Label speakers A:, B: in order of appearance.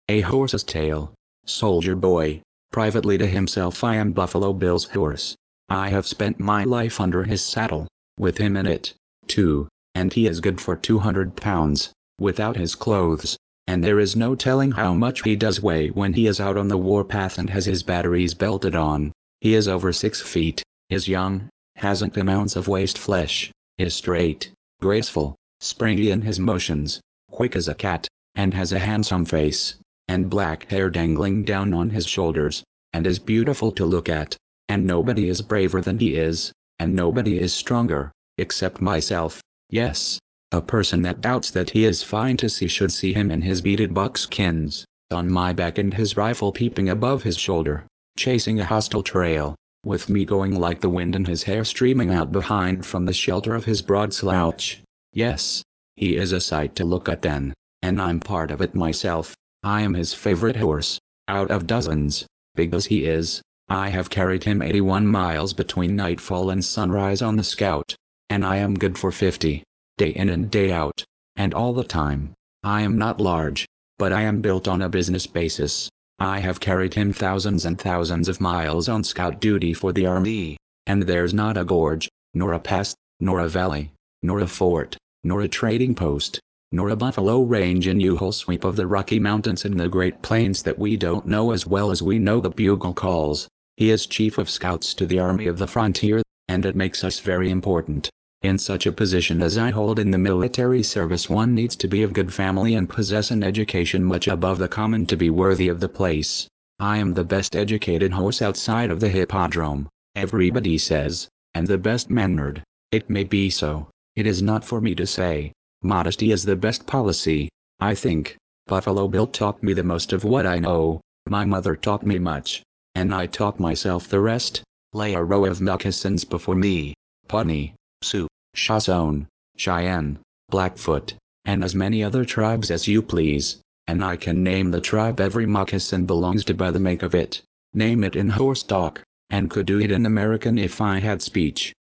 A: A horse's tail. Soldier boy. Privately to himself, I am Buffalo Bill's horse. I have spent my life under his saddle, with him in it, too, and he is good for 200 pounds, without his clothes, and there is no telling how much he does weigh when he is out on the warpath and has his batteries belted on. He is over 6 feet, is young, hasn't an ounce of waste flesh, is straight, graceful, springy in his motions, quick as a cat, and has a handsome face, and black hair dangling down on his shoulders, and is beautiful to look at, and nobody is braver than he is, and nobody is stronger, except myself. Yes, a person that doubts that he is fine to see should see him in his beaded buckskins, on my back and his rifle peeping above his shoulder, chasing a hostile trail, with me going like the wind and his hair streaming out behind from the shelter of his broad slouch. Yes, he is a sight to look at then, and I'm part of it myself. I am his favorite horse, out of dozens, big as he is. I have carried him 81 miles between nightfall and sunrise on the Scout, and I am good for 50, day in and day out, and all the time. I am not large, but I am built on a business basis. I have carried him thousands and thousands of miles on scout duty for the army, and there's not a gorge, nor a pass, nor a valley, nor a fort, nor a trading post, nor a buffalo range in the whole sweep of the Rocky Mountains and the Great Plains that we don't know as well as we know the bugle calls. He is chief of scouts to the Army of the Frontier, and it makes us very important. In such a position as I hold in the military service, one needs to be of good family and possess an education much above the common to be worthy of the place. I am the best educated horse outside of the hippodrome, everybody says, and the best mannered. It may be so. It is not for me to say. Modesty is the best policy, I think. Buffalo Bill taught me the most of what I know. My mother taught me much, and I taught myself the rest. Lay a row of moccasins before me. Pawnee, Sioux, Shoshone, Cheyenne, Blackfoot, and as many other tribes as you please, and I can name the tribe every moccasin belongs to by the make of it. Name it in horse talk, and could do it in American if I had speech.